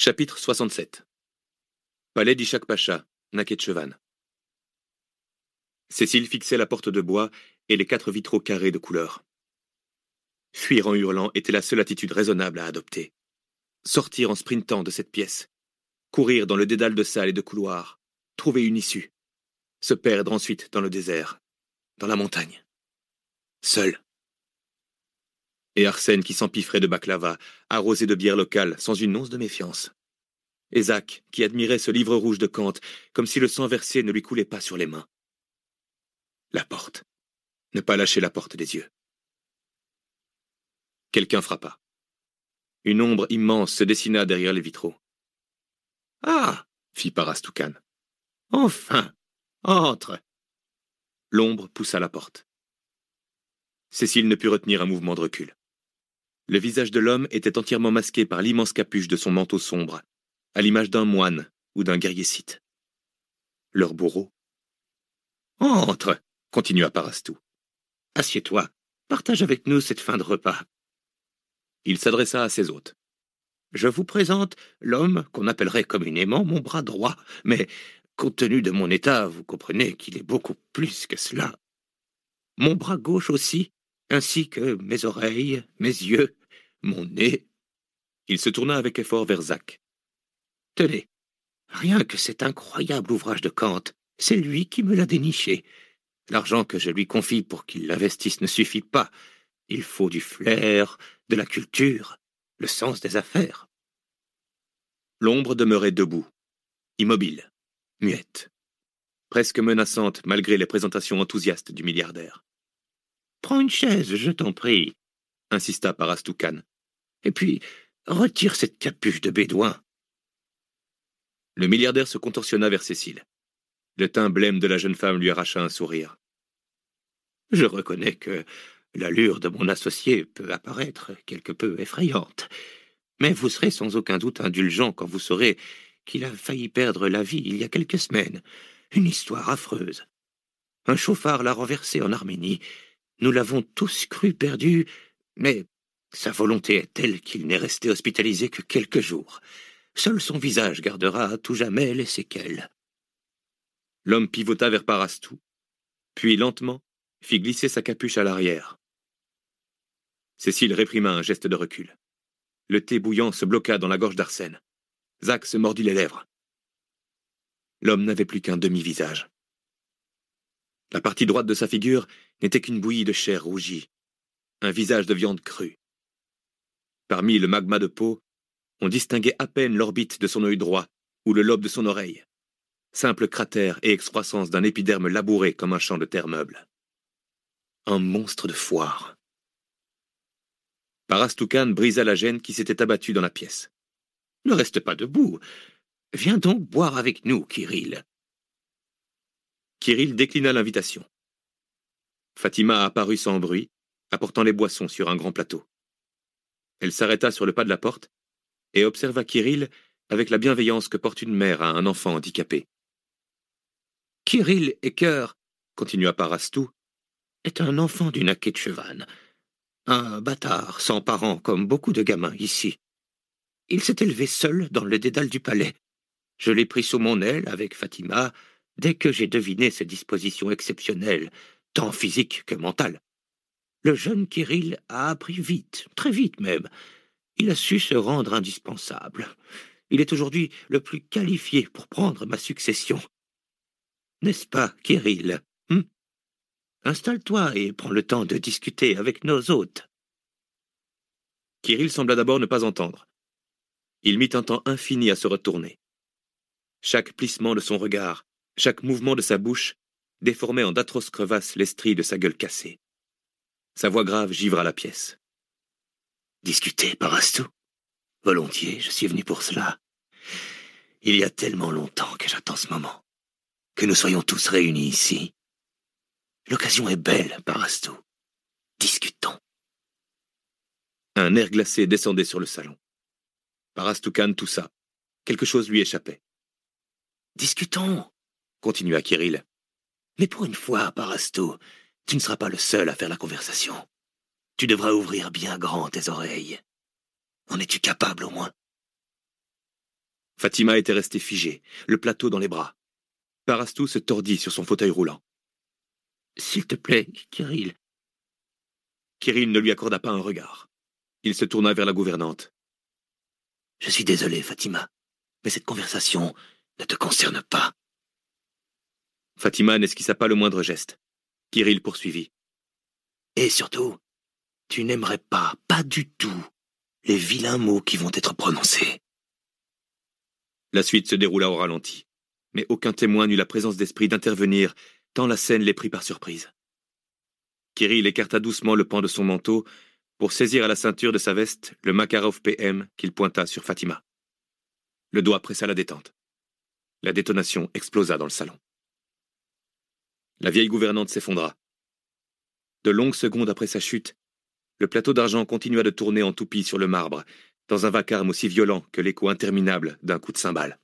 Chapitre 67. Palais d'Ishak Pacha, Nakhitchevan. Cécile fixait la porte de bois et les 4 vitraux carrés de couleur. Fuir en hurlant était la seule attitude raisonnable à adopter. Sortir en sprintant de cette pièce. Courir dans le dédale de salles et de couloirs. Trouver une issue. Se perdre ensuite dans le désert. Dans la montagne. Seul. Et Arsène qui s'empiffrait de baklava, arrosé de bière locale, sans une once de méfiance. Et Zach, qui admirait ce livre rouge de Kant, comme si le sang versé ne lui coulait pas sur les mains. La porte. Ne pas lâcher la porte des yeux. Quelqu'un frappa. Une ombre immense se dessina derrière les vitraux. « Ah !» fit Parastoucan. « Enfin ! Entre !» L'ombre poussa la porte. Cécile ne put retenir un mouvement de recul. Le visage de l'homme était entièrement masqué par l'immense capuche de son manteau sombre, à l'image d'un moine ou d'un guerrier scythe. Leur bourreau. « Entre !» continua Parastou. « Assieds-toi, partage avec nous cette fin de repas. » Il s'adressa à ses hôtes. « Je vous présente l'homme qu'on appellerait communément mon bras droit, mais compte tenu de mon état, vous comprenez qu'il est beaucoup plus que cela. Mon bras gauche aussi, ainsi que mes oreilles, mes yeux, mon nez. » Il se tourna avec effort vers Zach. « Tenez, rien que cet incroyable ouvrage de Kant, c'est lui qui me l'a déniché. L'argent que je lui confie pour qu'il l'investisse ne suffit pas. Il faut du flair, de la culture, le sens des affaires. » L'ombre demeurait debout, immobile, muette, presque menaçante malgré les présentations enthousiastes du milliardaire. « Prends une chaise, je t'en prie, » insista Parastoucan. « Et puis, retire cette capuche de bédouin. » Le milliardaire se contorsionna vers Cécile. Le teint blême de la jeune femme lui arracha un sourire. « Je reconnais que l'allure de mon associé peut apparaître quelque peu effrayante, mais vous serez sans aucun doute indulgent quand vous saurez qu'il a failli perdre la vie il y a quelques semaines. Une histoire affreuse. Un chauffard l'a renversé en Arménie. Nous l'avons tous cru perdu, mais sa volonté est telle qu'il n'est resté hospitalisé que quelques jours. Seul son visage gardera à tout jamais les séquelles. » L'homme pivota vers Parastou, puis lentement fit glisser sa capuche à l'arrière. Cécile réprima un geste de recul. Le thé bouillant se bloqua dans la gorge d'Arsène. Zach se mordit les lèvres. L'homme n'avait plus qu'un demi-visage. La partie droite de sa figure n'était qu'une bouillie de chair rougie, un visage de viande crue. Parmi le magma de peau, on distinguait à peine l'orbite de son œil droit ou le lobe de son oreille, simple cratère et excroissance d'un épiderme labouré comme un champ de terre meuble. Un monstre de foire. Parastoucan brisa la gêne qui s'était abattue dans la pièce. « Ne reste pas debout. Viens donc boire avec nous, Kirill. » Kirill déclina l'invitation. Fatima apparut sans bruit, apportant les boissons sur un grand plateau. Elle s'arrêta sur le pas de la porte et observa Kirill avec la bienveillance que porte une mère à un enfant handicapé. « Kirill Eker, » continua Parastou, « est un enfant du Nakhitchevan. Un bâtard sans parents comme beaucoup de gamins ici. Il s'est élevé seul dans le dédale du palais. Je l'ai pris sous mon aile avec Fatima dès que j'ai deviné ses dispositions exceptionnelles, tant physiques que mentales. Le jeune Kirill a appris vite, très vite même. Il a su se rendre indispensable. Il est aujourd'hui le plus qualifié pour prendre ma succession. N'est-ce pas, Kirill ? Installe-toi et prends le temps de discuter avec nos hôtes. » Kirill sembla d'abord ne pas entendre. Il mit un temps infini à se retourner. Chaque plissement de son regard, chaque mouvement de sa bouche déformait en d'atroces crevasses l'estrie de sa gueule cassée. Sa voix grave givra la pièce. « Discuter, Parastou ? Volontiers, je suis venu pour cela. Il y a tellement longtemps que j'attends ce moment. Que nous soyons tous réunis ici. L'occasion est belle, Parastou. Discutons. » Un air glacé descendait sur le salon. Parastoucan toussa. Quelque chose lui échappait. « Discutons, » continua Kirill. « Mais pour une fois, Parastou, tu ne seras pas le seul à faire la conversation. Tu devras ouvrir bien grand tes oreilles. En es-tu capable au moins ? Fatima était restée figée, le plateau dans les bras. Parastou se tordit sur son fauteuil roulant. « S'il te plaît, Kirill. » Kirill ne lui accorda pas un regard. Il se tourna vers la gouvernante. « Je suis désolé, Fatima, mais cette conversation ne te concerne pas. » Fatima n'esquissa pas le moindre geste. Kirill poursuivit. « Et surtout, tu n'aimerais pas du tout, les vilains mots qui vont être prononcés. » La suite se déroula au ralenti, mais aucun témoin n'eut la présence d'esprit d'intervenir, tant la scène les prit par surprise. Kirill écarta doucement le pan de son manteau pour saisir à la ceinture de sa veste le Makarov PM qu'il pointa sur Fatima. Le doigt pressa la détente. La détonation explosa dans le salon. La vieille gouvernante s'effondra. De longues secondes après sa chute, le plateau d'argent continua de tourner en toupie sur le marbre, dans un vacarme aussi violent que l'écho interminable d'un coup de cymbale.